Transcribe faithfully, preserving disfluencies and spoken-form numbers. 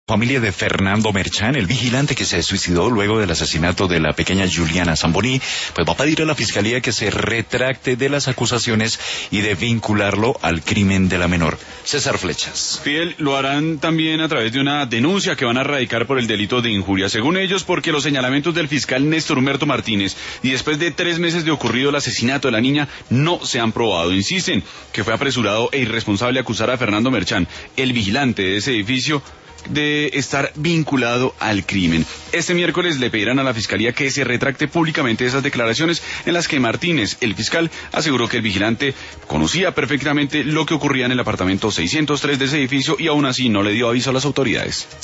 Familia de Fernando Merchán, el vigilante que se suicidó luego del asesinato de la pequeña Juliana Zamboní, pues va a pedir a la Fiscalía que se retracte de las acusaciones y de vincularlo al crimen de la menor. César Flechas. Fidel, lo harán también a través de una denuncia que van a radicar por el delito de injuria, según ellos, porque los señalamientos del fiscal Néstor Humberto Martínez y después de tres meses de ocurrido el asesinato de la niña no se han probado. Insisten que fue apresurado e irresponsable acusar a Fernando Merchán, el vigilante de ese edificio, de estar vinculado al crimen. Este miércoles le pedirán a la Fiscalía que se retracte públicamente esas declaraciones en las que Martínez, el fiscal, aseguró que el vigilante conocía perfectamente lo que ocurría en el apartamento seiscientos tres de ese edificio y aún así no le dio aviso a las autoridades.